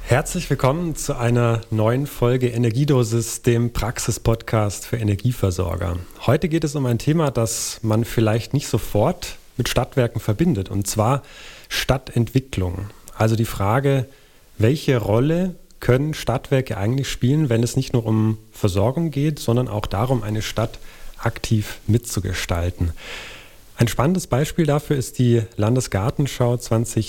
Herzlich willkommen zu einer neuen Folge Energiedosis, dem Praxis-Podcast für Energieversorger. Heute geht es um ein Thema, das man vielleicht nicht sofort mit Stadtwerken verbindet, und zwar Stadtentwicklung. Also die Frage, welche Rolle können Stadtwerke eigentlich spielen, wenn es nicht nur um Versorgung geht, sondern auch darum, eine Stadt aktiv mitzugestalten. Ein spannendes Beispiel dafür ist die Landesgartenschau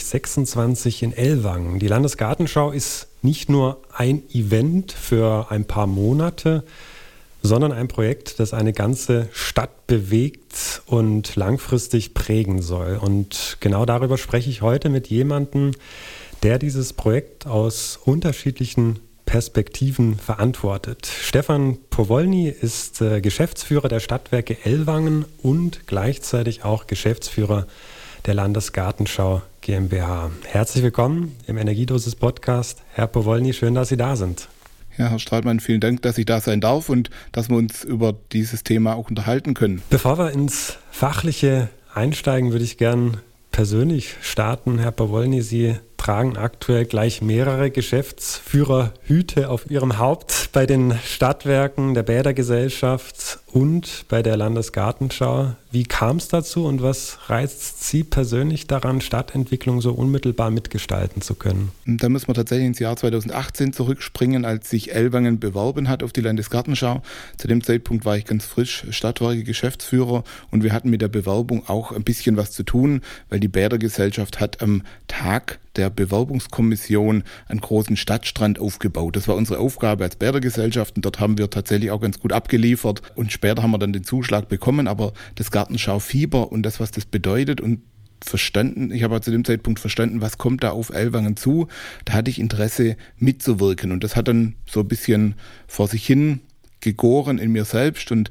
2026 in Ellwangen. Die Landesgartenschau ist nicht nur ein Event für ein paar Monate, sondern ein Projekt, das eine ganze Stadt bewegt und langfristig prägen soll. Und genau darüber spreche ich heute mit jemandem, der dieses Projekt aus unterschiedlichen Perspektiven verantwortet. Stefan Powolny ist Geschäftsführer der Stadtwerke Ellwangen und gleichzeitig auch Geschäftsführer der Landesgartenschau GmbH. Herzlich willkommen im Energiedosis-Podcast. Herr Powolny, schön, dass Sie da sind. Ja, Herr Stratmann, vielen Dank, dass ich da sein darf und dass wir uns über dieses Thema auch unterhalten können. Bevor wir ins Fachliche einsteigen, würde ich gern persönlich starten. Herr Powolny, Sie tragen aktuell gleich mehrere Geschäftsführerhüte auf Ihrem Haupt bei den Stadtwerken, der Bädergesellschaft und bei der Landesgartenschau. Wie kam es dazu und was reizt Sie persönlich daran, Stadtentwicklung so unmittelbar mitgestalten zu können? Da müssen wir tatsächlich ins Jahr 2018 zurückspringen, als sich Ellwangen beworben hat auf die Landesgartenschau. Zu dem Zeitpunkt war ich ganz frisch Stadtwerke Geschäftsführer und wir hatten mit der Bewerbung auch ein bisschen was zu tun, weil die Bädergesellschaft hat am Tag der Bewerbungskommission einen großen Stadtstrand aufgebaut. Das war unsere Aufgabe als Bädergesellschaft und dort haben wir tatsächlich auch ganz gut abgeliefert und später haben wir dann den Zuschlag bekommen, aber das Gartenschau-Fieber und das, was das bedeutet und ich habe zu dem Zeitpunkt verstanden, was kommt da auf Ellwangen zu, da hatte ich Interesse mitzuwirken und das hat dann so ein bisschen vor sich hin gegoren in mir selbst und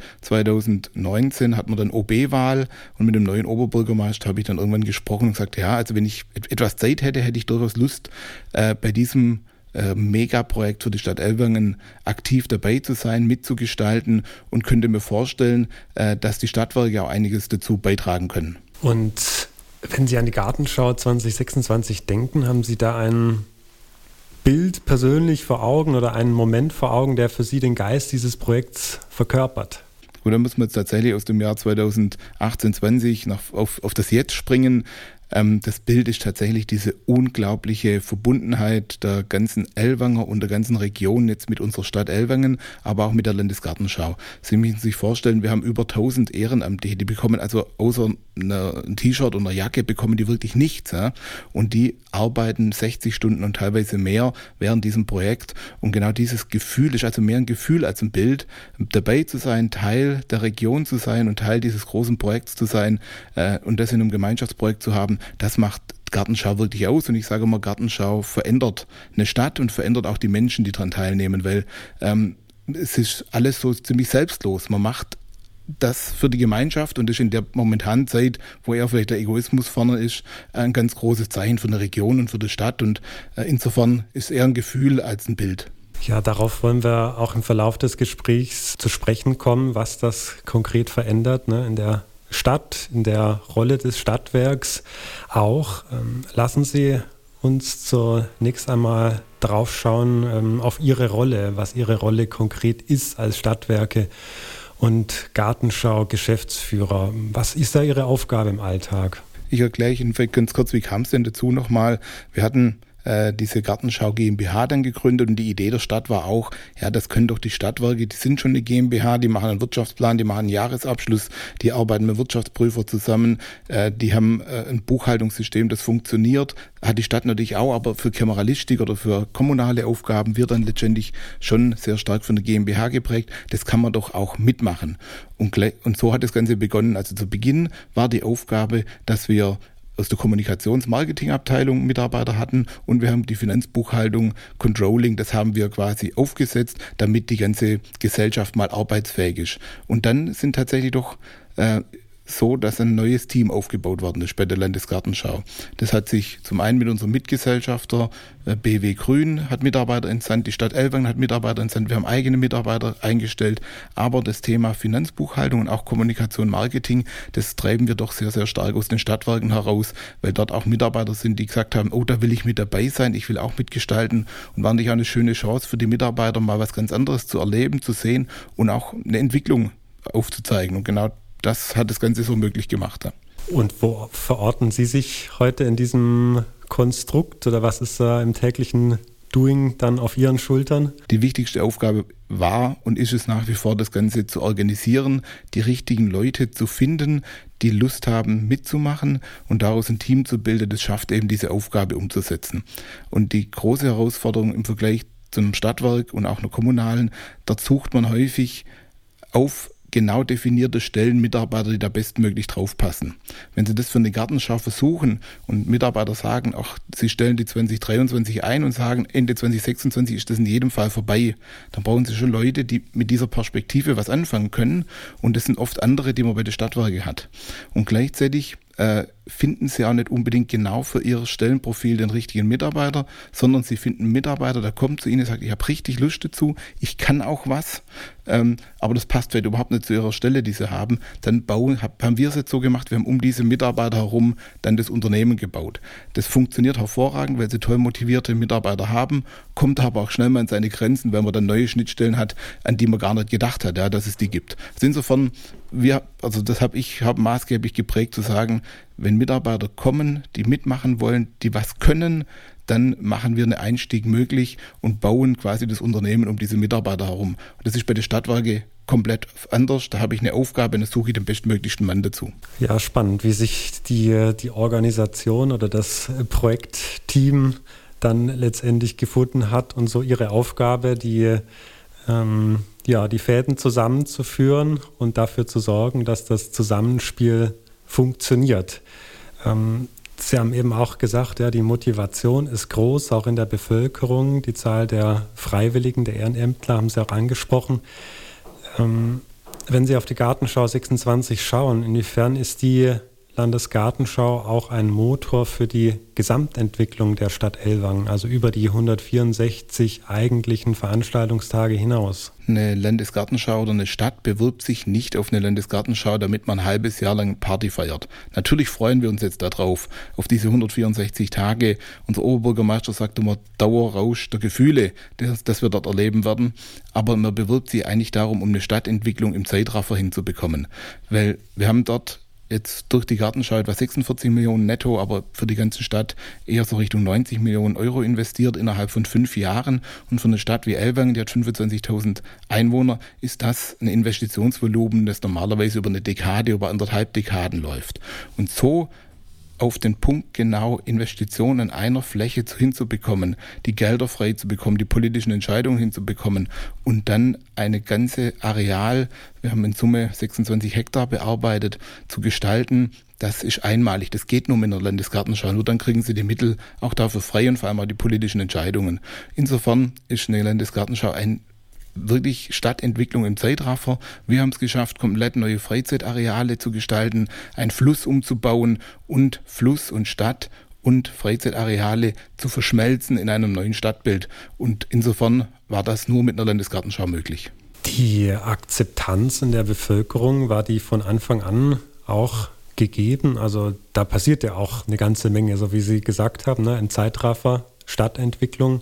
2019 hatten wir dann OB-Wahl und mit dem neuen Oberbürgermeister habe ich dann irgendwann gesprochen und gesagt, ja, also wenn ich etwas Zeit hätte, hätte ich durchaus Lust, bei diesem Megaprojekt für die Stadt Ellwangen aktiv dabei zu sein, mitzugestalten und könnte mir vorstellen, dass die Stadtwerke auch einiges dazu beitragen können. Und wenn Sie an die Gartenschau 2026 denken, haben Sie da ein Bild persönlich vor Augen oder einen Moment vor Augen, der für Sie den Geist dieses Projekts verkörpert? Gut, dann müssen wir jetzt tatsächlich aus dem Jahr 2018-20 auf das Jetzt springen. Das Bild ist tatsächlich diese unglaubliche Verbundenheit der ganzen Ellwanger und der ganzen Region jetzt mit unserer Stadt Ellwangen, aber auch mit der Landesgartenschau. Sie müssen sich vorstellen, wir haben über 1000 Ehrenamtliche, die bekommen also außer ein T-Shirt und einer Jacke bekommen die wirklich nichts. Ja? Und die arbeiten 60 Stunden und teilweise mehr während diesem Projekt. Und genau dieses Gefühl ist also mehr ein Gefühl als ein Bild, dabei zu sein, Teil der Region zu sein und Teil dieses großen Projekts zu sein und das in einem Gemeinschaftsprojekt zu haben. Das macht Gartenschau wirklich aus und ich sage immer, Gartenschau verändert eine Stadt und verändert auch die Menschen, die daran teilnehmen, weil es ist alles so ziemlich selbstlos. Man macht das für die Gemeinschaft und das ist in der momentanen Zeit, wo eher vielleicht der Egoismus vorne ist, ein ganz großes Zeichen für eine Region und für die Stadt und insofern ist eher ein Gefühl als ein Bild. Ja, darauf wollen wir auch im Verlauf des Gesprächs zu sprechen kommen, was das konkret verändert, ne, in der Stadt, in der Rolle des Stadtwerks auch. Lassen Sie uns zunächst einmal drauf schauen auf Ihre Rolle, was Ihre Rolle konkret ist als Stadtwerke und Gartenschau Geschäftsführer. Was ist da Ihre Aufgabe im Alltag? Ich erkläre Ihnen vielleicht ganz kurz, wie kam es denn dazu nochmal? Wir hatten diese Gartenschau GmbH dann gegründet und die Idee der Stadt war auch, ja, das können doch die Stadtwerke, die sind schon eine GmbH, die machen einen Wirtschaftsplan, die machen einen Jahresabschluss, die arbeiten mit Wirtschaftsprüfer zusammen, die haben ein Buchhaltungssystem, das funktioniert, hat die Stadt natürlich auch, aber für Kameralistik oder für kommunale Aufgaben wird dann letztendlich schon sehr stark von der GmbH geprägt, das kann man doch auch mitmachen. Und so hat das Ganze begonnen. Also zu Beginn war die Aufgabe, dass wir aus der Kommunikations-Marketing-Abteilung Mitarbeiter hatten und wir haben die Finanzbuchhaltung, Controlling, das haben wir quasi aufgesetzt, damit die ganze Gesellschaft mal arbeitsfähig ist. Und dann sind tatsächlich doch so, dass ein neues Team aufgebaut worden ist bei der Landesgartenschau. Das hat sich zum einen mit unserem Mitgesellschafter BW Grün hat Mitarbeiter entsandt, die Stadt Ellwangen hat Mitarbeiter entsandt, wir haben eigene Mitarbeiter eingestellt, aber das Thema Finanzbuchhaltung und auch Kommunikation, Marketing, das treiben wir doch sehr, sehr stark aus den Stadtwerken heraus, weil dort auch Mitarbeiter sind, die gesagt haben, oh, da will ich mit dabei sein, ich will auch mitgestalten, und war nicht auch eine schöne Chance für die Mitarbeiter, mal was ganz anderes zu erleben, zu sehen und auch eine Entwicklung aufzuzeigen, und genau das hat das Ganze so möglich gemacht. Ja. Und wo verorten Sie sich heute in diesem Konstrukt, oder was ist da im täglichen Doing dann auf Ihren Schultern? Die wichtigste Aufgabe war und ist es nach wie vor, das Ganze zu organisieren, die richtigen Leute zu finden, die Lust haben mitzumachen und daraus ein Team zu bilden, das schafft eben diese Aufgabe umzusetzen. Und die große Herausforderung im Vergleich zu einem Stadtwerk und auch einer kommunalen, dort sucht man häufig auf genau definierte Stellen Mitarbeiter, die da bestmöglich draufpassen. Wenn Sie das für eine Gartenschau versuchen und Mitarbeiter sagen, ach, Sie stellen die 2023 ein und sagen, Ende 2026 ist das in jedem Fall vorbei, dann brauchen Sie schon Leute, die mit dieser Perspektive was anfangen können, und das sind oft andere, die man bei den Stadtwerken hat. Und gleichzeitig finden Sie auch nicht unbedingt genau für Ihr Stellenprofil den richtigen Mitarbeiter, sondern Sie finden einen Mitarbeiter, der kommt zu Ihnen und sagt, ich habe richtig Lust dazu, ich kann auch was, aber das passt vielleicht überhaupt nicht zu Ihrer Stelle, die Sie haben. Dann haben wir es jetzt so gemacht, wir haben um diese Mitarbeiter herum dann das Unternehmen gebaut. Das funktioniert hervorragend, weil Sie toll motivierte Mitarbeiter haben, kommt aber auch schnell mal an seine Grenzen, wenn man dann neue Schnittstellen hat, an die man gar nicht gedacht hat, ja, dass es die gibt. Also insofern, das habe ich maßgeblich geprägt, zu sagen, wenn Mitarbeiter kommen, die mitmachen wollen, die was können, dann machen wir einen Einstieg möglich und bauen quasi das Unternehmen um diese Mitarbeiter herum. Und das ist bei den Stadtwerken komplett anders. Da habe ich eine Aufgabe und da suche ich den bestmöglichsten Mann dazu. Ja, spannend, wie sich die Organisation oder das Projektteam dann letztendlich gefunden hat und so ihre Aufgabe, die Fäden zusammenzuführen und dafür zu sorgen, dass das Zusammenspiel funktioniert. Sie haben eben auch gesagt, ja, die Motivation ist groß, auch in der Bevölkerung. Die Zahl der Freiwilligen, der Ehrenämtler haben Sie auch angesprochen. Wenn Sie auf die Gartenschau 26 schauen, inwiefern ist die Landesgartenschau auch ein Motor für die Gesamtentwicklung der Stadt Ellwangen, also über die 164 eigentlichen Veranstaltungstage hinaus? Eine Landesgartenschau oder eine Stadt bewirbt sich nicht auf eine Landesgartenschau, damit man ein halbes Jahr lang Party feiert. Natürlich freuen wir uns jetzt darauf, auf diese 164 Tage. Unser Oberbürgermeister sagt immer, Dauerrausch der Gefühle, das wir dort erleben werden. Aber man bewirbt sich eigentlich darum, um eine Stadtentwicklung im Zeitraffer hinzubekommen. Weil wir haben dort jetzt durch die Gartenschau etwa 46 Millionen netto, aber für die ganze Stadt eher so Richtung 90 Millionen Euro investiert innerhalb von 5 Jahren. Und für eine Stadt wie Ellwangen, die hat 25.000 Einwohner, ist das ein Investitionsvolumen, das normalerweise über eine Dekade, über 1,5 Dekaden läuft. Und so auf den Punkt genau Investitionen in einer Fläche hinzubekommen, die Gelder frei zu bekommen, die politischen Entscheidungen hinzubekommen und dann eine ganze Areal, wir haben in Summe 26 Hektar bearbeitet, zu gestalten, das ist einmalig. Das geht nur mit einer Landesgartenschau. Nur dann kriegen Sie die Mittel auch dafür frei und vor allem auch die politischen Entscheidungen. Insofern ist eine Landesgartenschau ein wirklich Stadtentwicklung im Zeitraffer. Wir haben es geschafft, komplett neue Freizeitareale zu gestalten, einen Fluss umzubauen und Fluss und Stadt und Freizeitareale zu verschmelzen in einem neuen Stadtbild. Und insofern war das nur mit einer Landesgartenschau möglich. Die Akzeptanz in der Bevölkerung, war die von Anfang an auch gegeben? Also da passiert ja auch eine ganze Menge, so wie Sie gesagt haben, ne? Im Zeitraffer, Stadtentwicklung.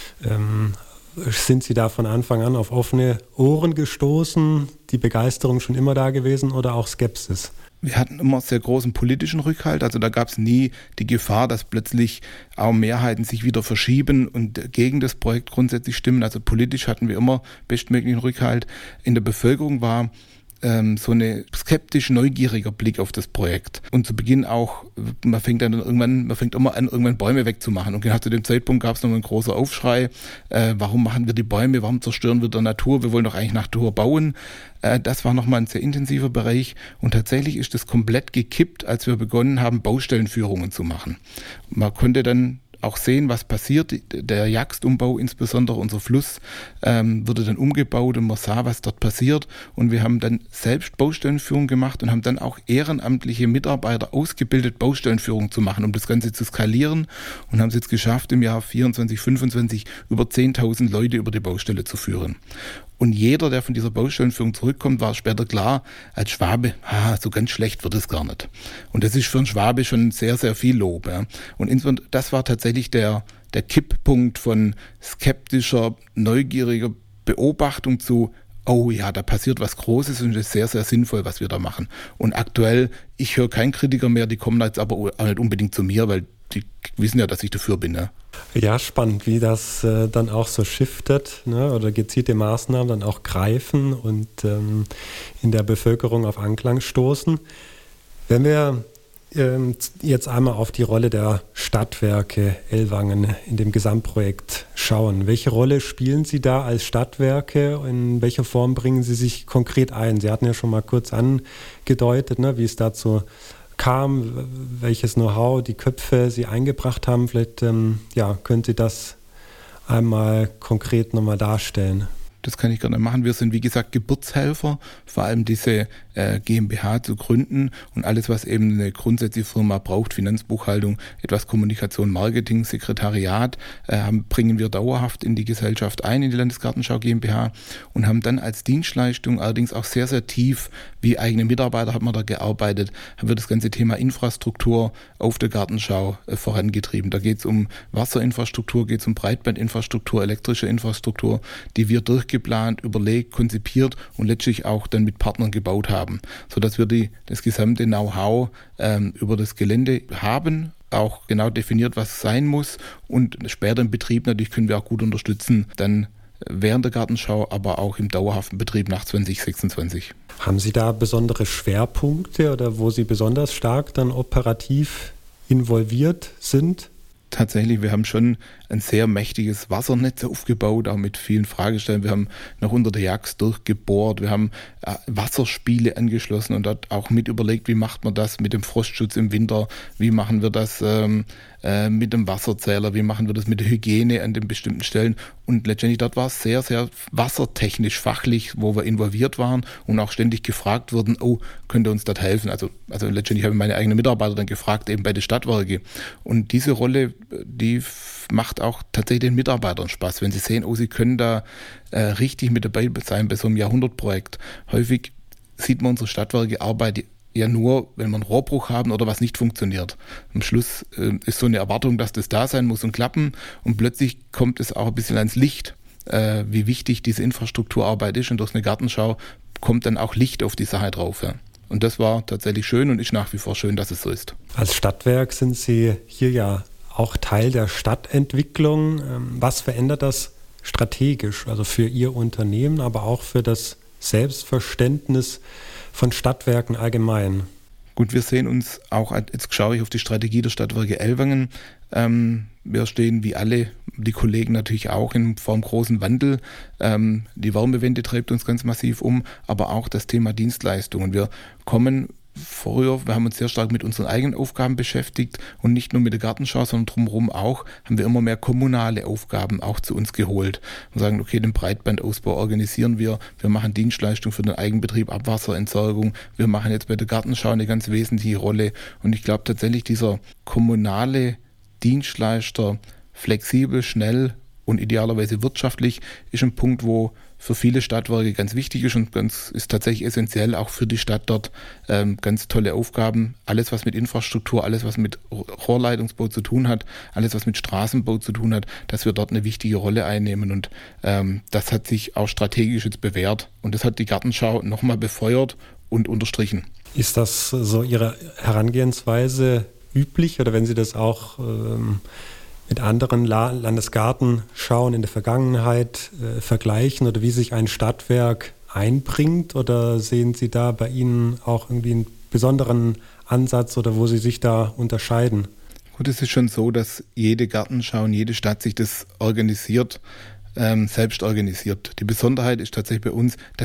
Sind Sie da von Anfang an auf offene Ohren gestoßen? Die Begeisterung schon immer da gewesen oder auch Skepsis? Wir hatten immer sehr großen politischen Rückhalt, also da gab es nie die Gefahr, dass plötzlich auch Mehrheiten sich wieder verschieben und gegen das Projekt grundsätzlich stimmen. Also politisch hatten wir immer bestmöglichen Rückhalt. In der Bevölkerung war so eine skeptisch neugieriger Blick auf das Projekt. Und zu Beginn auch, man fängt immer an, irgendwann Bäume wegzumachen. Und genau zu dem Zeitpunkt gab es noch einen großen Aufschrei. Warum machen wir die Bäume? Warum zerstören wir die Natur? Wir wollen doch eigentlich Natur bauen. Das war nochmal ein sehr intensiver Bereich. Und tatsächlich ist das komplett gekippt, als wir begonnen haben, Baustellenführungen zu machen. Man konnte dann auch sehen, was passiert. Der Jagstumbau, insbesondere unser Fluss, wurde dann umgebaut und man sah, was dort passiert. Und wir haben dann selbst Baustellenführung gemacht und haben dann auch ehrenamtliche Mitarbeiter ausgebildet, Baustellenführung zu machen, um das Ganze zu skalieren, und haben es jetzt geschafft, im Jahr 24, 25 über 10.000 Leute über die Baustelle zu führen. Und jeder, der von dieser Baustellenführung zurückkommt, war später klar, als Schwabe, so ganz schlecht wird es gar nicht. Und das ist für einen Schwabe schon sehr, sehr viel Lob. Ja. Und insbesondere, das war tatsächlich der Kipppunkt von skeptischer, neugieriger Beobachtung zu, oh ja, da passiert was Großes und es ist sehr, sehr sinnvoll, was wir da machen. Und aktuell, ich höre keinen Kritiker mehr, die kommen jetzt aber auch nicht unbedingt zu mir, weil die wissen ja, dass ich dafür bin. Ne? Ja, spannend, wie das dann auch so shiftet, ne? Oder gezielte Maßnahmen dann auch greifen und in der Bevölkerung auf Anklang stoßen. Wenn wir jetzt einmal auf die Rolle der Stadtwerke Ellwangen in dem Gesamtprojekt schauen. Welche Rolle spielen Sie da als Stadtwerke? In welcher Form bringen Sie sich konkret ein? Sie hatten ja schon mal kurz angedeutet, ne, wie es dazu kam, welches Know-how, die Köpfe Sie eingebracht haben. Vielleicht können Sie das einmal konkret nochmal darstellen. Das kann ich gerne machen. Wir sind, wie gesagt, Geburtshelfer, vor allem diese GmbH zu gründen und alles, was eben eine grundsätzliche Firma braucht, Finanzbuchhaltung, etwas Kommunikation, Marketing, Sekretariat, bringen wir dauerhaft in die Gesellschaft ein, in die Landesgartenschau GmbH, und haben dann als Dienstleistung allerdings auch sehr, sehr tief, wie eigene Mitarbeiter hat man da gearbeitet, haben wir das ganze Thema Infrastruktur auf der Gartenschau vorangetrieben. Da geht es um Wasserinfrastruktur, geht es um Breitbandinfrastruktur, elektrische Infrastruktur, die wir durchgeplant, überlegt, konzipiert und letztlich auch dann mit Partnern gebaut haben, sodass wir das gesamte Know-how über das Gelände haben, auch genau definiert, was sein muss, und später im Betrieb natürlich können wir auch gut unterstützen, dann während der Gartenschau, aber auch im dauerhaften Betrieb nach 2026. Haben Sie da besondere Schwerpunkte oder wo Sie besonders stark dann operativ involviert sind? Tatsächlich, wir haben schon ein sehr mächtiges Wassernetz aufgebaut, auch mit vielen Fragestellungen. Wir haben noch unter der Jax durchgebohrt, wir haben Wasserspiele angeschlossen und dort auch mit überlegt, wie macht man das mit dem Frostschutz im Winter, wie machen wir das mit dem Wasserzähler, wie machen wir das mit der Hygiene an den bestimmten Stellen. Und letztendlich dort war es sehr, sehr wassertechnisch, fachlich, wo wir involviert waren und auch ständig gefragt wurden, könnt ihr uns dort helfen? Also letztendlich habe ich meine eigenen Mitarbeiter dann gefragt, eben bei den Stadtwerke. Und diese Rolle, die macht auch tatsächlich den Mitarbeitern Spaß, wenn sie sehen, sie können da richtig mit dabei sein bei so einem Jahrhundertprojekt. Häufig sieht man unsere Stadtwerke Arbeit ja nur, wenn wir einen Rohrbruch haben oder was nicht funktioniert. Am Schluss ist so eine Erwartung, dass das da sein muss und klappen, und plötzlich kommt es auch ein bisschen ans Licht, wie wichtig diese Infrastrukturarbeit ist, und durch eine Gartenschau kommt dann auch Licht auf die Sache drauf. Ja. Und das war tatsächlich schön und ist nach wie vor schön, dass es so ist. Als Stadtwerk sind Sie hier ja auch Teil der Stadtentwicklung. Was verändert das strategisch, also für Ihr Unternehmen, aber auch für das Selbstverständnis von Stadtwerken allgemein? Gut, wir sehen uns auch, jetzt schaue ich auf die Strategie der Stadtwerke Ellwangen, wir stehen wie alle, die Kollegen natürlich auch, vor einem großen Wandel. Die Wärmewende treibt uns ganz massiv um, aber auch das Thema Dienstleistungen. Wir haben uns sehr stark mit unseren eigenen Aufgaben beschäftigt und nicht nur mit der Gartenschau, sondern drumherum auch, haben wir immer mehr kommunale Aufgaben auch zu uns geholt und sagen, okay, den Breitbandausbau organisieren wir machen Dienstleistungen für den Eigenbetrieb, Abwasserentsorgung, wir machen jetzt bei der Gartenschau eine ganz wesentliche Rolle, und ich glaube tatsächlich, dieser kommunale Dienstleister, flexibel, schnell und idealerweise wirtschaftlich, ist ein Punkt, wo für viele Stadtwerke ganz wichtig ist und ist tatsächlich essentiell, auch für die Stadt dort ganz tolle Aufgaben. Alles, was mit Infrastruktur, alles, was mit Rohrleitungsbau zu tun hat, alles, was mit Straßenbau zu tun hat, dass wir dort eine wichtige Rolle einnehmen, und das hat sich auch strategisch jetzt bewährt, und das hat die Gartenschau nochmal befeuert und unterstrichen. Ist das so Ihre Herangehensweise üblich, oder wenn Sie das auch mit anderen Landesgartenschauen in der Vergangenheit vergleichen, oder wie sich ein Stadtwerk einbringt, oder sehen Sie da bei Ihnen auch irgendwie einen besonderen Ansatz, oder wo Sie sich da unterscheiden? Gut, es ist schon so, dass jede Gartenschau und jede Stadt sich das organisiert, selbst organisiert. Die Besonderheit ist tatsächlich bei uns, dass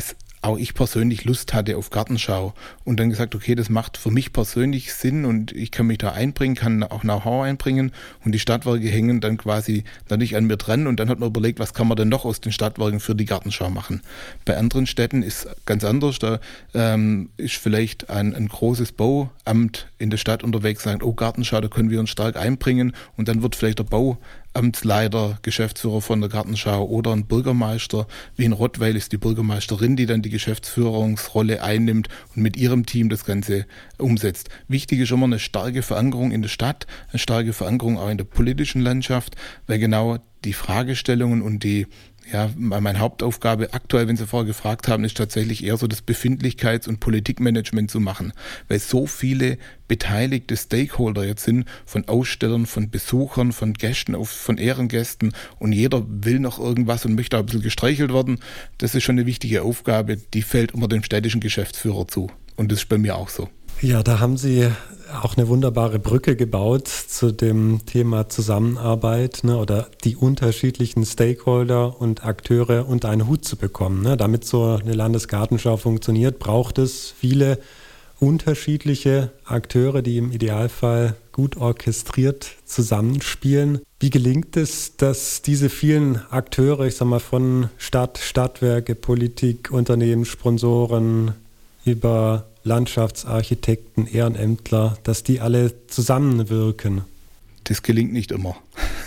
auch ich persönlich Lust hatte auf Gartenschau und dann gesagt, okay, das macht für mich persönlich Sinn und ich kann mich da einbringen, kann auch Know-how einbringen und die Stadtwerke hängen dann quasi natürlich an mir dran und dann hat man überlegt, was kann man denn noch aus den Stadtwerken für die Gartenschau machen. Bei anderen Städten ist ganz anders, da ist vielleicht ein großes Bauamt in der Stadt unterwegs, sagt, oh Gartenschau, da können wir uns stark einbringen und dann wird vielleicht der Bauamtsleiter, Geschäftsführer von der Gartenschau oder ein Bürgermeister, wie in Rottweil ist die Bürgermeisterin, die dann die Geschäftsführungsrolle einnimmt und mit ihrem Team das Ganze umsetzt. Wichtig ist immer eine starke Verankerung in der Stadt, eine starke Verankerung auch in der politischen Landschaft, weil genau die Fragestellungen und meine Hauptaufgabe aktuell, wenn Sie vorher gefragt haben, ist tatsächlich eher so das Befindlichkeits- und Politikmanagement zu machen, weil so viele beteiligte Stakeholder jetzt sind, von Ausstellern, von Besuchern, von Gästen, von Ehrengästen und jeder will noch irgendwas und möchte auch ein bisschen gestreichelt werden. Das ist schon eine wichtige Aufgabe, die fällt immer dem städtischen Geschäftsführer zu und das ist bei mir auch so. Ja, da haben Sie auch eine wunderbare Brücke gebaut zu dem Thema Zusammenarbeit, ne, oder die unterschiedlichen Stakeholder und Akteure unter einen Hut zu bekommen. Ne. Damit so eine Landesgartenschau funktioniert, braucht es viele unterschiedliche Akteure, die im Idealfall gut orchestriert zusammenspielen. Wie gelingt es, dass diese vielen Akteure, ich sag mal von Stadt, Stadtwerke, Politik, Unternehmen, Sponsoren über Landschaftsarchitekten, Ehrenämtler, dass die alle zusammenwirken? Das gelingt nicht immer.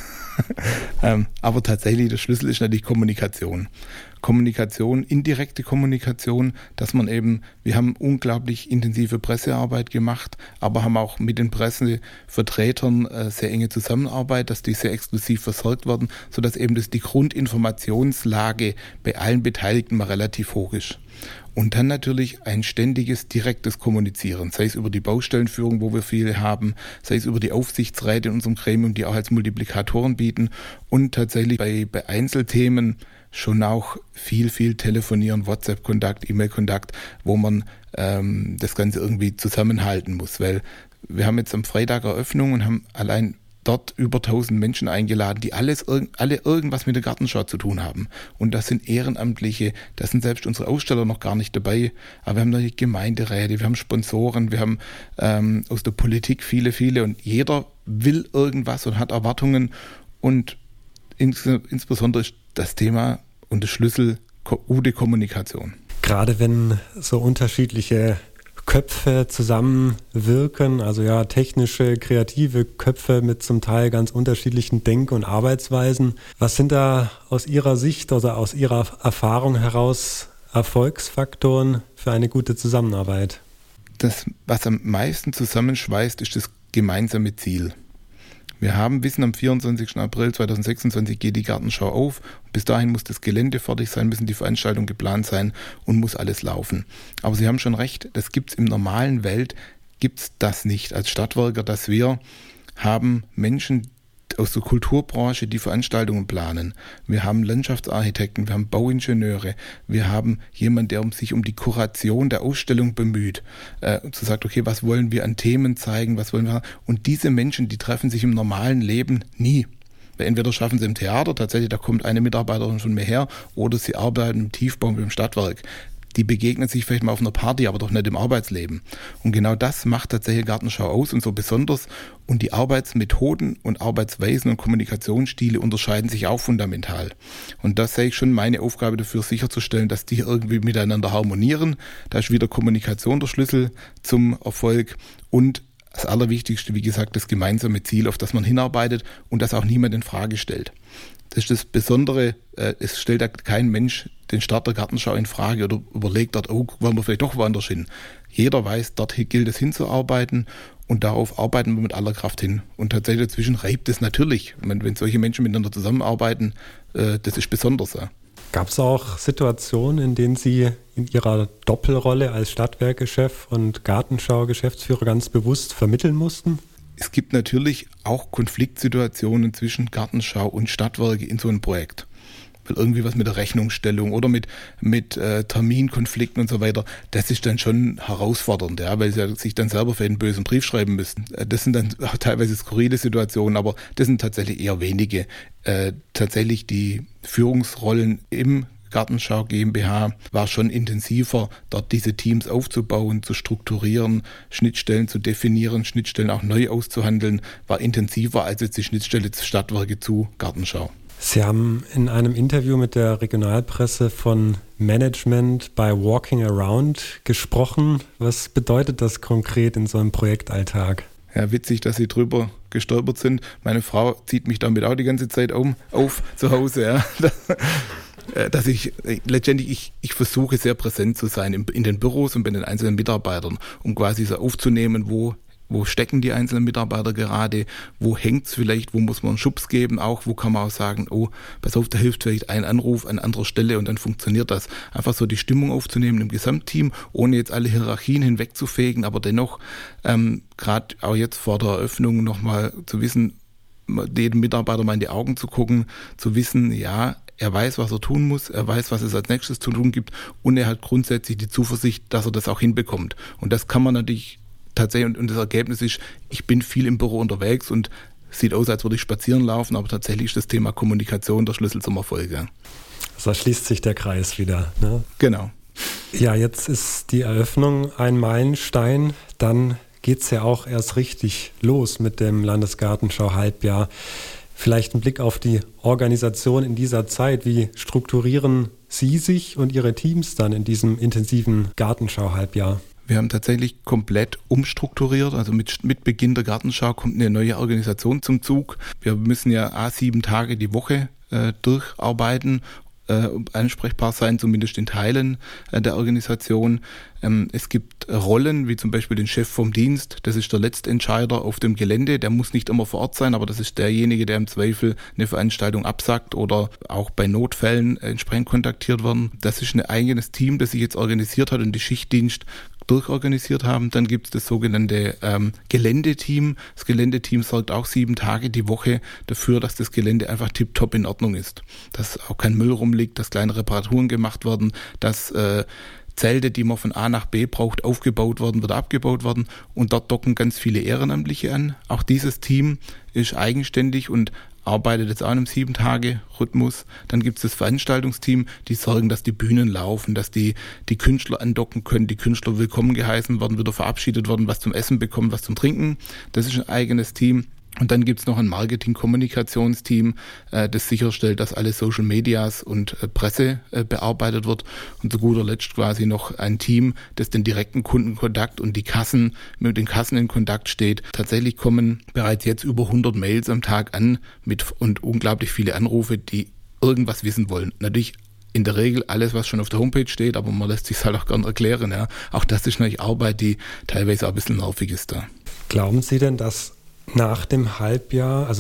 Aber tatsächlich, der Schlüssel ist natürlich Kommunikation. Kommunikation, indirekte Kommunikation, dass man eben, wir haben unglaublich intensive Pressearbeit gemacht, aber haben auch mit den Pressevertretern sehr enge Zusammenarbeit, dass die sehr exklusiv versorgt werden, sodass eben die Grundinformationslage bei allen Beteiligten mal relativ hoch ist. Und dann natürlich ein ständiges, direktes Kommunizieren, sei es über die Baustellenführung, wo wir viele haben, sei es über die Aufsichtsräte in unserem Gremium, die auch als Multiplikatoren bieten und tatsächlich bei Einzelthemen schon auch viel telefonieren, WhatsApp-Kontakt, E-Mail-Kontakt, wo man das Ganze irgendwie zusammenhalten muss, weil wir haben jetzt am Freitag Eröffnung und haben allein dort über 1000 Menschen eingeladen, die alle irgendwas mit der Gartenschau zu tun haben. Und das sind Ehrenamtliche, das sind selbst unsere Aussteller noch gar nicht dabei, aber wir haben natürlich Gemeinderäte, wir haben Sponsoren, wir haben aus der Politik viele und jeder will irgendwas und hat Erwartungen und insbesondere ist das Thema und der Schlüssel gute Kommunikation. Gerade wenn so unterschiedliche Köpfe zusammenwirken, also ja technische, kreative Köpfe mit zum Teil ganz unterschiedlichen Denk- und Arbeitsweisen. Was sind da aus Ihrer Sicht oder aus Ihrer Erfahrung heraus Erfolgsfaktoren für eine gute Zusammenarbeit? Das, was am meisten zusammenschweißt, ist das gemeinsame Ziel. Wir wissen, am 24. April 2026 geht die Gartenschau auf. Bis dahin muss das Gelände fertig sein, müssen die Veranstaltungen geplant sein und muss alles laufen. Aber Sie haben schon recht, das gibt's im normalen Welt, gibt's das nicht als Stadtwerker, dass wir haben Menschen aus der Kulturbranche, die Veranstaltungen planen. Wir haben Landschaftsarchitekten, wir haben Bauingenieure, wir haben jemanden, der sich um die Kuration der Ausstellung bemüht, und so sagt, okay, was wollen wir an Themen zeigen, was wollen wir, und diese Menschen, die treffen sich im normalen Leben nie. Weil entweder schaffen sie im Theater, tatsächlich, da kommt eine Mitarbeiterin von mir her, oder sie arbeiten im Tiefbau mit dem Stadtwerk. Die begegnen sich vielleicht mal auf einer Party, aber doch nicht im Arbeitsleben. Und genau das macht tatsächlich Gartenschau aus und so besonders. Und die Arbeitsmethoden und Arbeitsweisen und Kommunikationsstile unterscheiden sich auch fundamental. Und das sehe ich schon meine Aufgabe dafür, sicherzustellen, dass die irgendwie miteinander harmonieren. Da ist wieder Kommunikation der Schlüssel zum Erfolg und das Allerwichtigste, wie gesagt, das gemeinsame Ziel, auf das man hinarbeitet und das auch niemand in Frage stellt. Das ist das Besondere, es stellt kein Mensch den Start der Gartenschau in Frage oder überlegt dort, oh, wollen wir vielleicht doch woanders hin. Jeder weiß, dort gilt es hinzuarbeiten und darauf arbeiten wir mit aller Kraft hin. Und tatsächlich dazwischen reibt es natürlich. Wenn solche Menschen miteinander zusammenarbeiten, das ist besonders. Ja. Gab es auch Situationen, in denen Sie in Ihrer Doppelrolle als Stadtwerkechef und Gartenschau-Geschäftsführer ganz bewusst vermitteln mussten? Es gibt natürlich auch Konfliktsituationen zwischen Gartenschau und Stadtwerke in so einem Projekt. Weil irgendwie was mit der Rechnungsstellung oder mit Terminkonflikten und so weiter, das ist dann schon herausfordernd, ja, weil sie sich dann selber für einen bösen Brief schreiben müssen. Das sind dann auch teilweise skurrile Situationen, aber das sind tatsächlich eher wenige. Tatsächlich die Führungsrollen im Gartenschau GmbH war schon intensiver, dort diese Teams aufzubauen, zu strukturieren, Schnittstellen zu definieren, Schnittstellen auch neu auszuhandeln, war intensiver als jetzt die Schnittstelle Stadtwerke zu Gartenschau. Sie haben in einem Interview mit der Regionalpresse von Management by Walking Around gesprochen. Was bedeutet das konkret in so einem Projektalltag? Ja, witzig, dass Sie drüber gestolpert sind. Meine Frau zieht mich damit auch die ganze Zeit auf zu Hause. Ja. Dass ich letztendlich, ich versuche sehr präsent zu sein in den Büros und bei den einzelnen Mitarbeitern, um quasi so aufzunehmen, wo stecken die einzelnen Mitarbeiter gerade, wo hängt's vielleicht, wo muss man einen Schubs geben, auch wo kann man auch sagen, oh, pass auf, da hilft vielleicht ein Anruf an anderer Stelle und dann funktioniert das. Einfach so die Stimmung aufzunehmen im Gesamtteam, ohne jetzt alle Hierarchien hinwegzufegen, aber dennoch, gerade auch jetzt vor der Eröffnung nochmal zu wissen, jedem Mitarbeiter mal in die Augen zu gucken, zu wissen, ja, er weiß, was er tun muss, er weiß, was es als nächstes zu tun gibt und er hat grundsätzlich die Zuversicht, dass er das auch hinbekommt. Und das kann man natürlich tatsächlich, und das Ergebnis ist, ich bin viel im Büro unterwegs und sieht aus, als würde ich spazieren laufen, aber tatsächlich ist das Thema Kommunikation der Schlüssel zum Erfolg. Ja. Also da schließt sich der Kreis wieder. Ne? Genau. Ja, jetzt ist die Eröffnung ein Meilenstein, dann geht es ja auch erst richtig los mit dem Landesgartenschau-Halbjahr. Vielleicht ein Blick auf die Organisation in dieser Zeit. Wie strukturieren Sie sich und Ihre Teams dann in diesem intensiven Gartenschau-Halbjahr? Wir haben tatsächlich komplett umstrukturiert. Also mit Beginn der Gartenschau kommt eine neue Organisation zum Zug. Wir müssen ja 7 Tage die Woche durcharbeiten, ansprechbar sein, zumindest in Teilen der Organisation. Es gibt Rollen, wie zum Beispiel den Chef vom Dienst. Das ist der Letztentscheider auf dem Gelände. Der muss nicht immer vor Ort sein, aber das ist derjenige, der im Zweifel eine Veranstaltung absagt oder auch bei Notfällen entsprechend kontaktiert werden. Das ist ein eigenes Team, das sich jetzt organisiert hat und die Schichtdienst durchorganisiert haben. Dann gibt es das sogenannte Geländeteam. Das Geländeteam sorgt auch 7 Tage die Woche dafür, dass das Gelände einfach tipptopp in Ordnung ist. Dass auch kein Müll rumliegt, dass kleine Reparaturen gemacht werden, dass Zelte, die man von A nach B braucht, aufgebaut werden, wieder abgebaut werden. Und dort docken ganz viele Ehrenamtliche an. Auch dieses Team ist eigenständig und arbeitet jetzt auch in einem 7-Tage-Rhythmus. Dann gibt es das Veranstaltungsteam, die sorgen, dass die Bühnen laufen, dass die Künstler andocken können, die Künstler willkommen geheißen werden, wieder verabschiedet werden, was zum Essen bekommen, was zum Trinken. Das ist ein eigenes Team. Und dann gibt es noch ein Marketing-Kommunikationsteam, das sicherstellt, dass alle Social Medias und Presse bearbeitet wird. Und zu guter Letzt quasi noch ein Team, das den direkten Kundenkontakt und mit den Kassen in Kontakt steht. Tatsächlich kommen bereits jetzt über 100 Mails am Tag an und unglaublich viele Anrufe, die irgendwas wissen wollen. Natürlich in der Regel alles, was schon auf der Homepage steht, aber man lässt sich halt auch gern erklären. Ja. Auch das ist natürlich Arbeit, die teilweise auch ein bisschen nervig ist da. Glauben Sie denn, dass nach dem Halbjahr,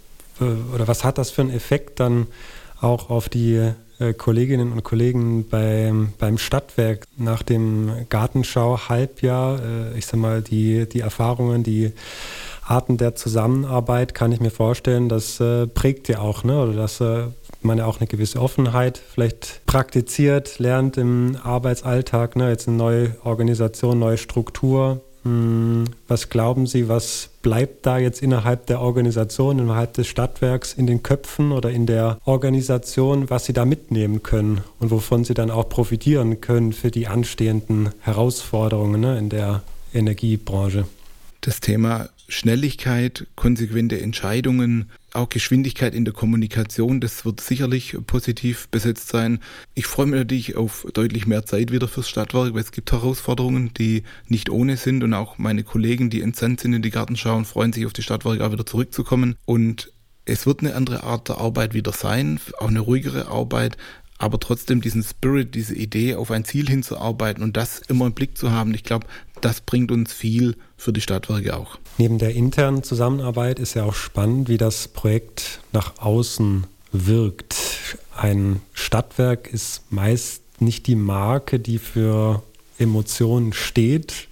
oder was hat das für einen Effekt dann auch auf die Kolleginnen und Kollegen beim Stadtwerk nach dem Gartenschau-Halbjahr? Ich sag mal, die Erfahrungen, die Arten der Zusammenarbeit, kann ich mir vorstellen, das prägt ja auch, ne? Oder dass man ja auch eine gewisse Offenheit vielleicht praktiziert, lernt im Arbeitsalltag, ne? Jetzt eine neue Organisation, neue Struktur. Was glauben Sie, was bleibt da jetzt innerhalb der Organisation, innerhalb des Stadtwerks in den Köpfen oder in der Organisation, was Sie da mitnehmen können und wovon Sie dann auch profitieren können für die anstehenden Herausforderungen, ne, in der Energiebranche? Das Thema Schnelligkeit, konsequente Entscheidungen, auch Geschwindigkeit in der Kommunikation, das wird sicherlich positiv besetzt sein. Ich freue mich natürlich auf deutlich mehr Zeit wieder fürs Stadtwerk, weil es gibt Herausforderungen, die nicht ohne sind und auch meine Kollegen, die entsandt sind in die Gartenschau, freuen sich auf die Stadtwerke auch wieder zurückzukommen. Und es wird eine andere Art der Arbeit wieder sein, auch eine ruhigere Arbeit, aber trotzdem diesen Spirit, diese Idee, auf ein Ziel hinzuarbeiten und das immer im Blick zu haben, ich glaube, das bringt uns viel für die Stadtwerke auch. Neben der internen Zusammenarbeit ist ja auch spannend, wie das Projekt nach außen wirkt. Ein Stadtwerk ist meist nicht die Marke, die für Emotionen steht.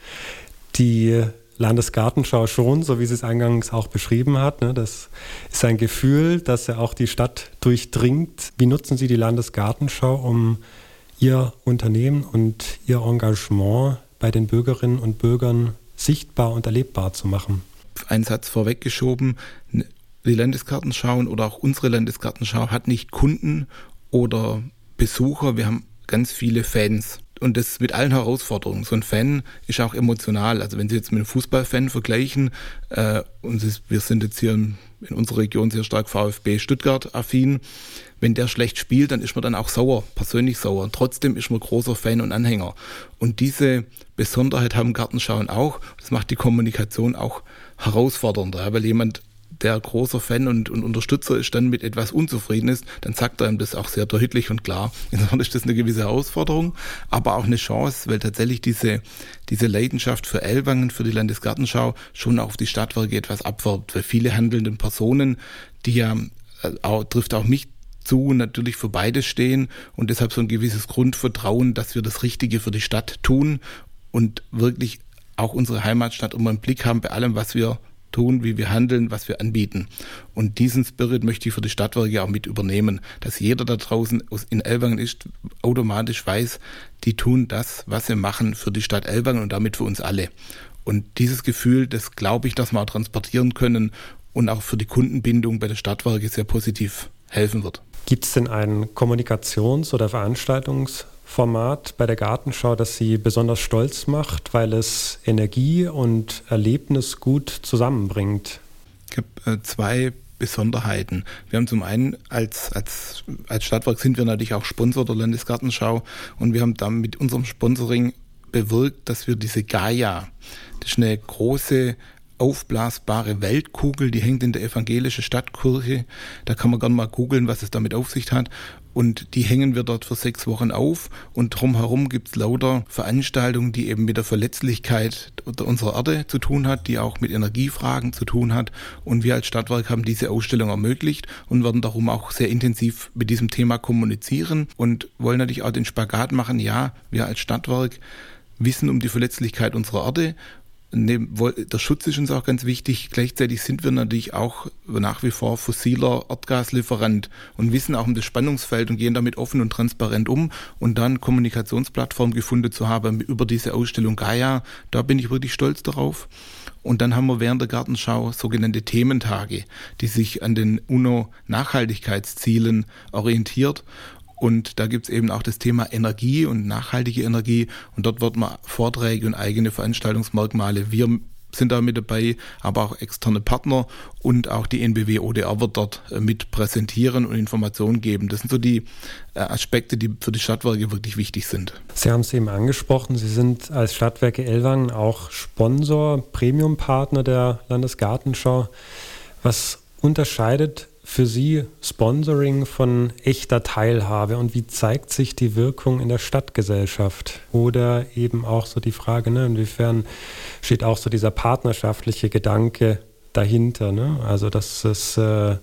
Die Landesgartenschau schon, so wie sie es eingangs auch beschrieben hat. Das ist ein Gefühl, das ja auch die Stadt durchdringt. Wie nutzen Sie die Landesgartenschau, um Ihr Unternehmen und Ihr Engagement bei den Bürgerinnen und Bürgern sichtbar und erlebbar zu machen? Ein Satz vorweggeschoben, die Landesgartenschau oder auch unsere Landesgartenschau hat nicht Kunden oder Besucher, wir haben ganz viele Fans. Und das mit allen Herausforderungen. So ein Fan ist auch emotional. Also wenn Sie jetzt mit einem Fußballfan vergleichen, wir sind jetzt hier in unserer Region sehr stark VfB Stuttgart affin, wenn der schlecht spielt, dann ist man dann auch sauer, persönlich sauer. Und trotzdem ist man großer Fan und Anhänger. Und diese Besonderheit haben Gartenschauen auch. Das macht die Kommunikation auch herausfordernder, weil jemand, der großer Fan und Unterstützer ist, dann mit etwas unzufrieden ist, dann sagt er ihm das auch sehr deutlich und klar. Insofern ist das eine gewisse Herausforderung, aber auch eine Chance, weil tatsächlich diese Leidenschaft für Ellwangen, für die Landesgartenschau schon auch auf die Stadtwerke etwas abwirbt, weil viele handelnde Personen, trifft auch mich zu, natürlich für beides stehen und deshalb so ein gewisses Grundvertrauen, dass wir das Richtige für die Stadt tun und wirklich auch unsere Heimatstadt immer im Blick haben bei allem, was wir tun, wie wir handeln, was wir anbieten. Und diesen Spirit möchte ich für die Stadtwerke auch mit übernehmen, dass jeder da draußen in Ellwangen ist, automatisch weiß, die tun das, was sie machen für die Stadt Ellwangen und damit für uns alle. Und dieses Gefühl, das glaube ich, dass wir auch transportieren können und auch für die Kundenbindung bei der Stadtwerke sehr positiv helfen wird. Gibt es denn ein Kommunikations- oder Veranstaltungsformat bei der Gartenschau, das Sie besonders stolz macht, weil es Energie und Erlebnis gut zusammenbringt? Ich habe zwei Besonderheiten. Wir haben zum einen als Stadtwerk sind wir natürlich auch Sponsor der Landesgartenschau und wir haben dann mit unserem Sponsoring bewirkt, dass wir diese Gaia, das ist eine große aufblasbare Weltkugel, die hängt in der evangelischen Stadtkirche. Da kann man gerne mal googeln, was es damit auf sich hat. Und die hängen wir dort für 6 Wochen auf. Und drumherum gibt es lauter Veranstaltungen, die eben mit der Verletzlichkeit unserer Erde zu tun hat, die auch mit Energiefragen zu tun hat. Und wir als Stadtwerk haben diese Ausstellung ermöglicht und werden darum auch sehr intensiv mit diesem Thema kommunizieren und wollen natürlich auch den Spagat machen. Ja, wir als Stadtwerk wissen um die Verletzlichkeit unserer Erde. Der Schutz ist uns auch ganz wichtig. Gleichzeitig sind wir natürlich auch nach wie vor fossiler Erdgaslieferant und wissen auch um das Spannungsfeld und gehen damit offen und transparent um. Und dann Kommunikationsplattform gefunden zu haben über diese Ausstellung Gaia, da bin ich wirklich stolz darauf. Und dann haben wir während der Gartenschau sogenannte Thementage, die sich an den UNO-Nachhaltigkeitszielen orientiert. Und da gibt's eben auch das Thema Energie und nachhaltige Energie. Und dort wird man Vorträge und eigene Veranstaltungsmerkmale. Wir sind da mit dabei, aber auch externe Partner und auch die NBW ODR wird dort mit präsentieren und Informationen geben. Das sind so die Aspekte, die für die Stadtwerke wirklich wichtig sind. Sie haben es eben angesprochen, Sie sind als Stadtwerke Ellwangen auch Sponsor, Premium-Partner der Landesgartenschau. Was unterscheidet für Sie Sponsoring von echter Teilhabe und wie zeigt sich die Wirkung in der Stadtgesellschaft? Oder eben auch so die Frage, inwiefern steht auch so dieser partnerschaftliche Gedanke dahinter? Also dass es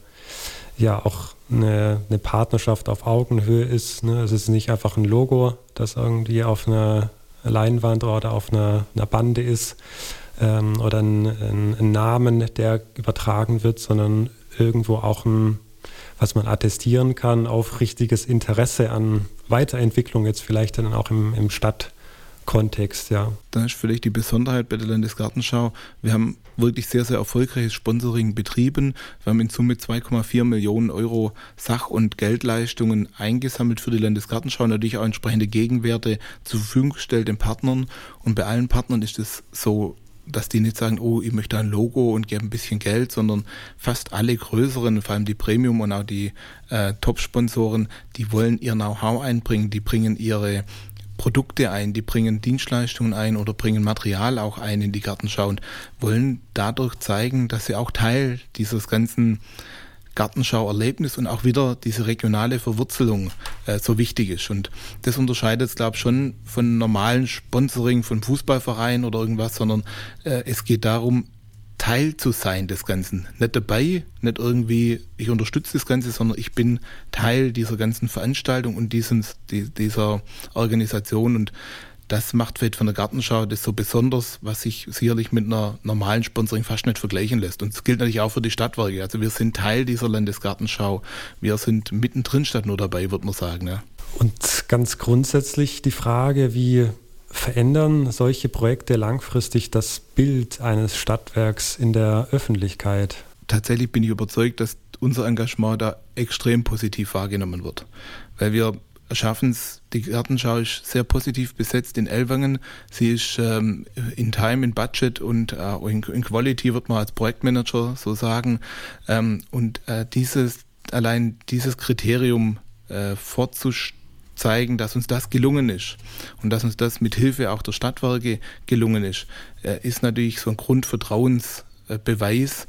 ja auch eine Partnerschaft auf Augenhöhe ist. Es ist nicht einfach ein Logo, das irgendwie auf einer Leinwand oder auf einer Bande ist oder ein Namen, der übertragen wird, sondern irgendwo auch was man attestieren kann, aufrichtiges Interesse an Weiterentwicklung, jetzt vielleicht dann auch im Stadtkontext, ja. Da ist vielleicht die Besonderheit bei der Landesgartenschau. Wir haben wirklich sehr, sehr erfolgreiches Sponsoring betrieben. Wir haben in Summe 2,4 Millionen Euro Sach- und Geldleistungen eingesammelt für die Landesgartenschau, natürlich auch entsprechende Gegenwerte zur Verfügung gestellt den Partnern. Und bei allen Partnern ist es so, dass die nicht sagen, oh, ich möchte ein Logo und gebe ein bisschen Geld, sondern fast alle größeren, vor allem die Premium- und auch die Top-Sponsoren, die wollen ihr Know-how einbringen, die bringen ihre Produkte ein, die bringen Dienstleistungen ein oder bringen Material auch ein in die Gartenschau und wollen dadurch zeigen, dass sie auch Teil dieses ganzen Gartenschau-Erlebnis und auch wieder diese regionale Verwurzelung so wichtig ist. Und das unterscheidet es, glaube ich, schon von normalen Sponsoring von Fußballvereinen oder irgendwas, sondern es geht darum, Teil zu sein des Ganzen. Nicht dabei, nicht irgendwie, ich unterstütze das Ganze, sondern ich bin Teil dieser ganzen Veranstaltung und dieser Organisation und das macht vielleicht von der Gartenschau das so besonders, was sich sicherlich mit einer normalen Sponsoring fast nicht vergleichen lässt. Und das gilt natürlich auch für die Stadtwerke. Also wir sind Teil dieser Landesgartenschau. Wir sind mittendrin statt nur dabei, würde man sagen. Ja. Und ganz grundsätzlich die Frage, wie verändern solche Projekte langfristig das Bild eines Stadtwerks in der Öffentlichkeit? Tatsächlich bin ich überzeugt, dass unser Engagement da extrem positiv wahrgenommen wird. Weil wir schaffen es. Die Gartenschau ist sehr positiv besetzt in Ellwangen. Sie ist in Time, in Budget und in Quality, wird man als Projektmanager so sagen. Und dieses Kriterium vorzuzeigen, dass uns das gelungen ist und dass uns das mit Hilfe auch der Stadtwerke gelungen ist natürlich so ein Grundvertrauensbeweis.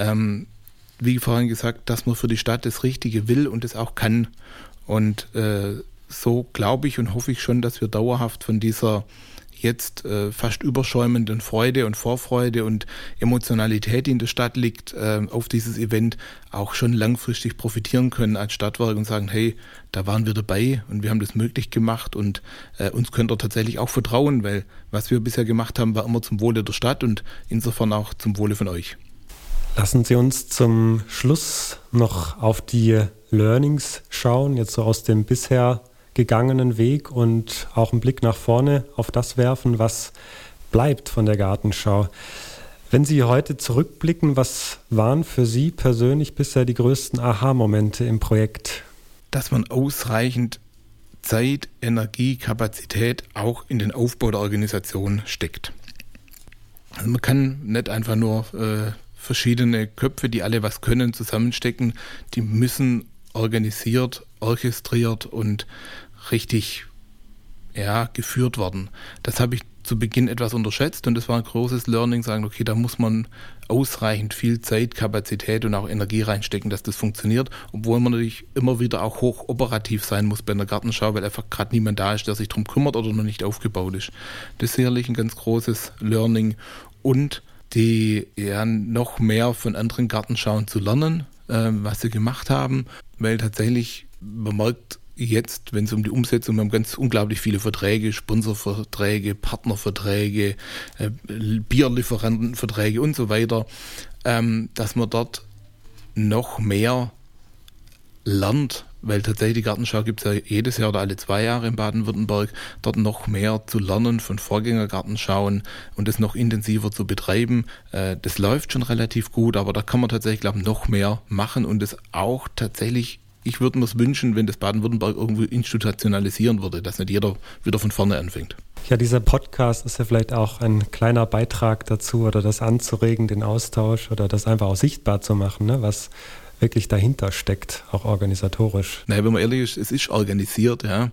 Wie vorhin gesagt, dass man für die Stadt das Richtige will und es auch kann. Und so glaube ich und hoffe ich schon, dass wir dauerhaft von dieser jetzt fast überschäumenden Freude und Vorfreude und Emotionalität, die in der Stadt liegt, auf dieses Event auch schon langfristig profitieren können als Stadtwerk und sagen, hey, da waren wir dabei und wir haben das möglich gemacht und uns könnt ihr tatsächlich auch vertrauen, weil was wir bisher gemacht haben, war immer zum Wohle der Stadt und insofern auch zum Wohle von euch. Lassen Sie uns zum Schluss noch auf die Learnings schauen, jetzt so aus dem bisher gegangenen Weg und auch einen Blick nach vorne auf das werfen, was bleibt von der Gartenschau. Wenn Sie heute zurückblicken, was waren für Sie persönlich bisher die größten Aha-Momente im Projekt? Dass man ausreichend Zeit, Energie, Kapazität auch in den Aufbau der Organisation steckt. Also man kann nicht einfach nur verschiedene Köpfe, die alle was können, zusammenstecken. Die müssen organisiert, orchestriert und richtig geführt werden. Das habe ich zu Beginn etwas unterschätzt und das war ein großes Learning, sagen, okay, da muss man ausreichend viel Zeit, Kapazität und auch Energie reinstecken, dass das funktioniert, obwohl man natürlich immer wieder auch hoch operativ sein muss bei einer Gartenschau, weil einfach gerade niemand da ist, der sich darum kümmert oder noch nicht aufgebaut ist. Das ist sicherlich ein ganz großes Learning und die noch mehr von anderen Gartenschauen zu lernen, was sie gemacht haben, weil tatsächlich man merkt jetzt, wenn es um die Umsetzung, wir haben ganz unglaublich viele Verträge, Sponsorverträge, Partnerverträge, Bierlieferantenverträge und so weiter, dass man dort noch mehr lernt, weil tatsächlich die Gartenschau gibt es ja jedes Jahr oder alle 2 Jahre in Baden-Württemberg, dort noch mehr zu lernen von Vorgängergartenschauen und das noch intensiver zu betreiben. Das läuft schon relativ gut, aber da kann man tatsächlich, glaube ich, noch mehr machen und das auch tatsächlich, ich würde mir es wünschen, wenn das Baden-Württemberg irgendwo institutionalisieren würde, dass nicht jeder wieder von vorne anfängt. Ja, dieser Podcast ist ja vielleicht auch ein kleiner Beitrag dazu oder das anzuregen, den Austausch oder das einfach auch sichtbar zu machen, ne, was wirklich dahinter steckt, auch organisatorisch. Naja, wenn man ehrlich ist, es ist organisiert, ja.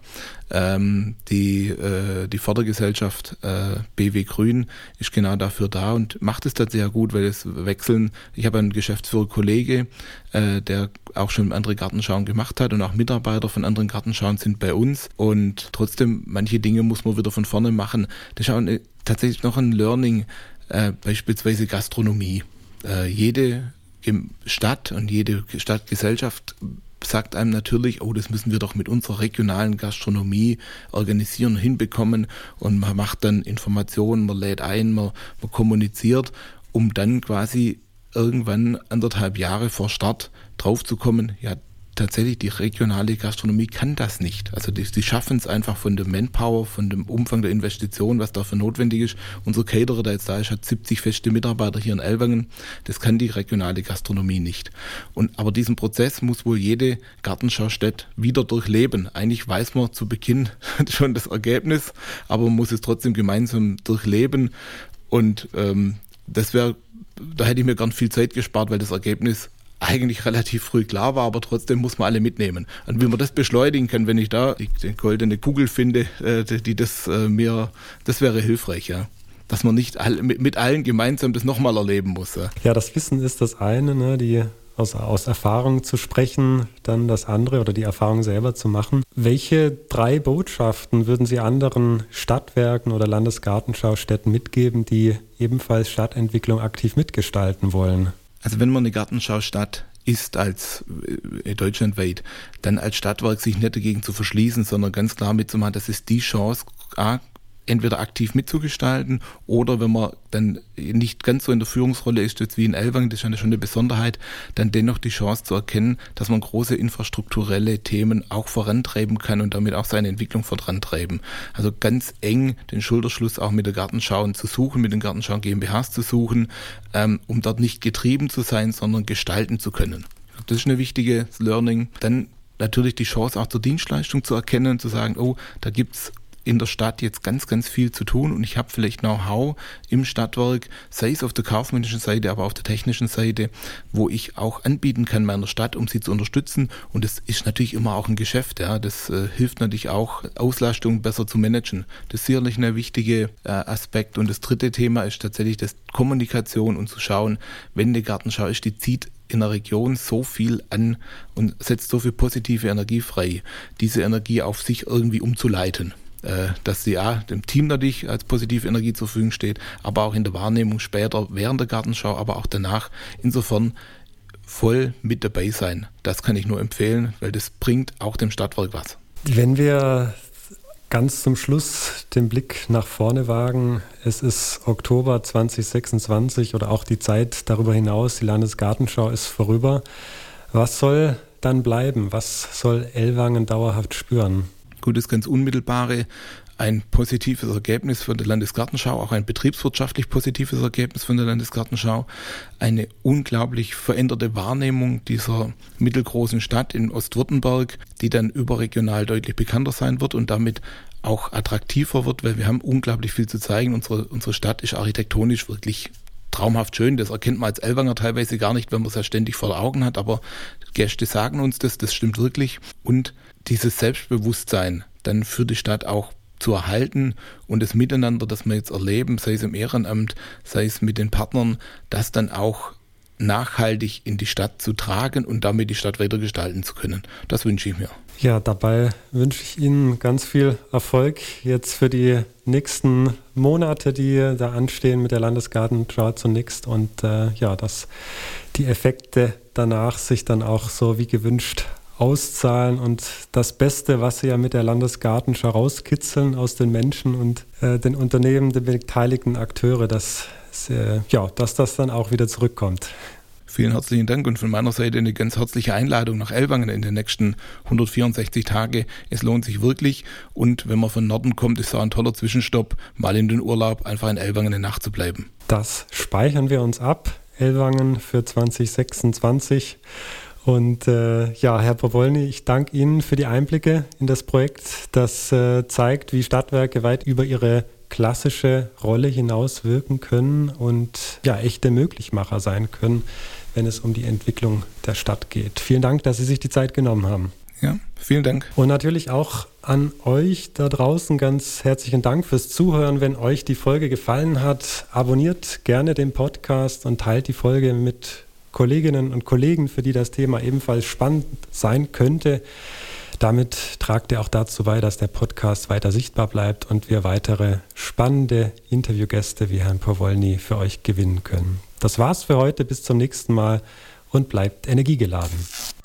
Die Fördergesellschaft BW Grün ist genau dafür da und macht es tatsächlich gut, weil es wechseln. Ich habe einen Geschäftsführer-Kollege, der auch schon andere Gartenschauen gemacht hat und auch Mitarbeiter von anderen Gartenschauen sind bei uns und trotzdem, manche Dinge muss man wieder von vorne machen. Das ist auch tatsächlich noch ein Learning, beispielsweise Gastronomie. Jede Stadt und jede Stadtgesellschaft sagt einem natürlich, oh, das müssen wir doch mit unserer regionalen Gastronomie organisieren, hinbekommen und man macht dann Informationen, man lädt ein, man kommuniziert, um dann quasi irgendwann 1,5 Jahre vor Start draufzukommen, ja, tatsächlich die regionale Gastronomie kann das nicht. Also die schaffen es einfach von der Manpower, von dem Umfang der Investition, was dafür notwendig ist. Unser Caterer, der jetzt da ist, hat 70 feste Mitarbeiter hier in Ellwangen. Das kann die regionale Gastronomie nicht. Aber diesen Prozess muss wohl jede Gartenschaustätte wieder durchleben. Eigentlich weiß man zu Beginn schon das Ergebnis, aber man muss es trotzdem gemeinsam durchleben. Und da hätte ich mir gern viel Zeit gespart, weil das Ergebnis eigentlich relativ früh klar war, aber trotzdem muss man alle mitnehmen. Und wie man das beschleunigen kann, wenn ich da die goldene Kugel finde, die das wäre hilfreich, ja. Dass man nicht mit allen gemeinsam das nochmal erleben muss. Ja. Ja, das Wissen ist das eine, ne, die aus Erfahrung zu sprechen, dann das andere oder die Erfahrung selber zu machen. Welche 3 Botschaften würden Sie anderen Stadtwerken oder Landesgartenschaustätten mitgeben, die ebenfalls Stadtentwicklung aktiv mitgestalten wollen? Also wenn man eine Gartenschaustadt ist als deutschlandweit, dann als Stadtwerk sich nicht dagegen zu verschließen, sondern ganz klar mitzumachen, das ist die Chance, entweder aktiv mitzugestalten oder wenn man dann nicht ganz so in der Führungsrolle ist jetzt wie in Ellwangen, das ist ja schon eine Besonderheit, dann dennoch die Chance zu erkennen, dass man große infrastrukturelle Themen auch vorantreiben kann und damit auch seine Entwicklung vorantreiben. Also ganz eng den Schulterschluss auch mit der Gartenschau zu suchen, mit den Gartenschau GmbHs zu suchen, um dort nicht getrieben zu sein, sondern gestalten zu können. Das ist eine wichtige Learning. Dann natürlich die Chance auch zur Dienstleistung zu erkennen und zu sagen, oh, da gibt's in der Stadt jetzt ganz, ganz viel zu tun und ich habe vielleicht Know-how im Stadtwerk, sei es auf der kaufmännischen Seite, aber auf der technischen Seite, wo ich auch anbieten kann meiner Stadt, um sie zu unterstützen. Und das ist natürlich immer auch ein Geschäft. Ja. Das hilft natürlich auch, Auslastung besser zu managen. Das ist sicherlich ein wichtiger Aspekt. Und das dritte Thema ist tatsächlich das Kommunikation und zu schauen, wenn eine Gartenschau ist, die zieht in der Region so viel an und setzt so viel positive Energie frei, diese Energie auf sich irgendwie umzuleiten. Dass sie dem Team natürlich als positive Energie zur Verfügung steht, aber auch in der Wahrnehmung später, während der Gartenschau, aber auch danach. Insofern voll mit dabei sein. Das kann ich nur empfehlen, weil das bringt auch dem Stadtwerk was. Wenn wir ganz zum Schluss den Blick nach vorne wagen, es ist Oktober 2026 oder auch die Zeit darüber hinaus, die Landesgartenschau ist vorüber. Was soll dann bleiben? Was soll Ellwangen dauerhaft spüren? Gut, das ganz Unmittelbare, ein positives Ergebnis von der Landesgartenschau, auch ein betriebswirtschaftlich positives Ergebnis von der Landesgartenschau, eine unglaublich veränderte Wahrnehmung dieser mittelgroßen Stadt in Ostwürttemberg, die dann überregional deutlich bekannter sein wird und damit auch attraktiver wird, weil wir haben unglaublich viel zu zeigen. Unsere Stadt ist architektonisch wirklich traumhaft schön. Das erkennt man als Ellwanger teilweise gar nicht, wenn man es ja ständig vor den Augen hat, aber Gäste sagen uns das stimmt wirklich. Und dieses Selbstbewusstsein dann für die Stadt auch zu erhalten und das Miteinander, das wir jetzt erleben, sei es im Ehrenamt, sei es mit den Partnern, das dann auch nachhaltig in die Stadt zu tragen und damit die Stadt weiter gestalten zu können. Das wünsche ich mir. Ja, dabei wünsche ich Ihnen ganz viel Erfolg jetzt für die nächsten Monate, die da anstehen mit der Landesgartenschau zunächst und dass die Effekte danach sich dann auch so wie gewünscht auszahlen und das Beste, was Sie ja mit der Landesgartenschau rauskitzeln aus den Menschen und den Unternehmen, den beteiligten Akteure, dass das dann auch wieder zurückkommt. Vielen herzlichen Dank und von meiner Seite eine ganz herzliche Einladung nach Ellwangen in den nächsten 164 Tage. Es lohnt sich wirklich und wenn man von Norden kommt, ist so ein toller Zwischenstopp, mal in den Urlaub, einfach in Ellwangen eine Nacht zu bleiben. Das speichern wir uns ab, Ellwangen für 2026. Und Herr Powolny, ich danke Ihnen für die Einblicke in das Projekt, das zeigt, wie Stadtwerke weit über ihre klassische Rolle hinaus wirken können und echte Möglichmacher sein können, wenn es um die Entwicklung der Stadt geht. Vielen Dank, dass Sie sich die Zeit genommen haben. Ja, vielen Dank. Und natürlich auch an euch da draußen ganz herzlichen Dank fürs Zuhören. Wenn euch die Folge gefallen hat, abonniert gerne den Podcast und teilt die Folge mit Kolleginnen und Kollegen, für die das Thema ebenfalls spannend sein könnte. Damit tragt ihr auch dazu bei, dass der Podcast weiter sichtbar bleibt und wir weitere spannende Interviewgäste wie Herrn Powolny für euch gewinnen können. Das war's für heute, bis zum nächsten Mal und bleibt energiegeladen.